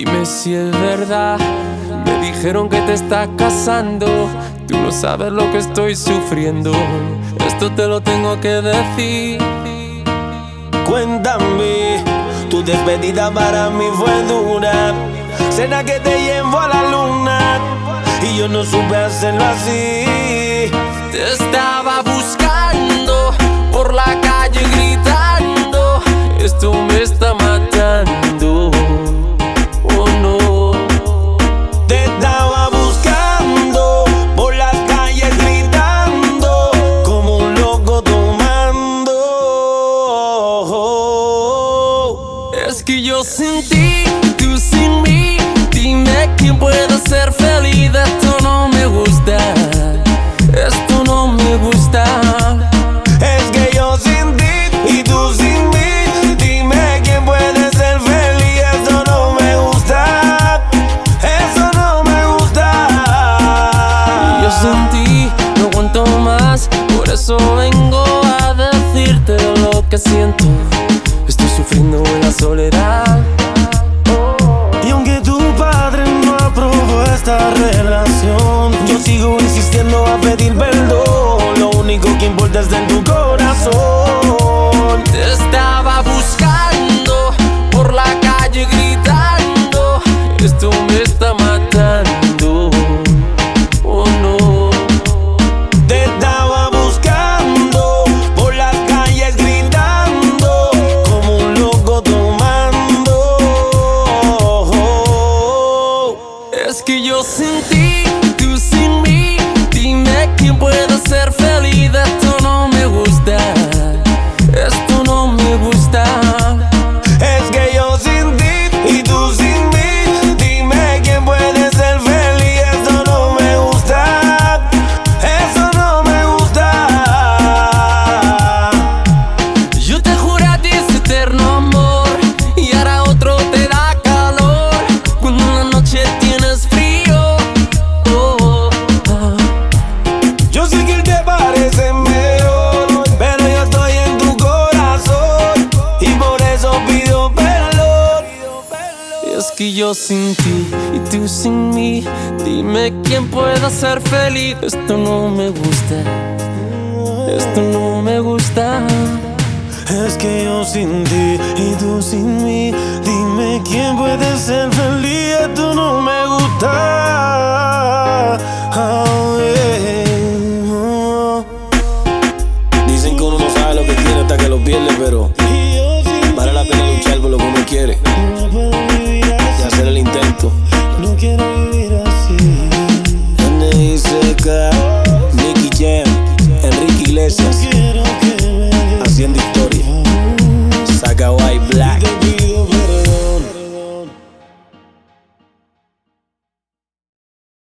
Dime si es verdad. Me dijeron que te estás casando. Tú no sabes lo que estoy sufriendo. Esto te lo tengo que decir. Cuéntame, tu despedida para mí fue dura. Cena que te llevo a la luna y yo no supe hacerlo así. Te estaba buscando por la calle gritando. Esto me está matando. Oh no. Te estaba buscando por las calles gritando como un loco tomando. Es que yo sin ti, tú sin mí. Dime quién puede ser feliz. Esto no me gusta. Esto no me gusta. Es que yo sin ti y tú sin mí. Dime quién puede ser feliz. Esto no me gusta. Eso no me gusta. Yo sin ti no aguanto más. Por eso vengo a decirte lo que siento. Estoy sufriendo en la soledad. Y aunque tu padre no aprobó esta relación, yo sigo insistiendo a pedir perdón. Lo único que importa es en tu corazón. Te estaba buscando por la calle gritando. Esto me está matando. Oh no. Te estaba buscando por las calles gritando como un loco tomando. Es que yo sin ti, tú sin mí. Dime quién puede ser feliz. Esto no me gusta. Esto no me gusta. Es que yo sin ti y tú sin mí. Dime quién puede ser feliz. Esto no me gusta. Eso no me gusta. Yo te juré a ti ese eterno amor y ahora otro te da calor cuando en la noche tienes frío. Oh, oh. Yo sé que él te parece mejor, pero yo estoy en tu corazón y por eso pido perdón. Es que yo sin ti y tú sin mí. Dime quién pueda ser feliz. Esto no me gusta. Esto no me gusta. Es que yo sin ti y tú sin mí. Dime quién puede ser feliz. Esto no me gusta. Oh, yeah. Dicen que uno no sabe lo que tiene hasta que lo pierde, pero vale la pena luchar por lo que uno quiere.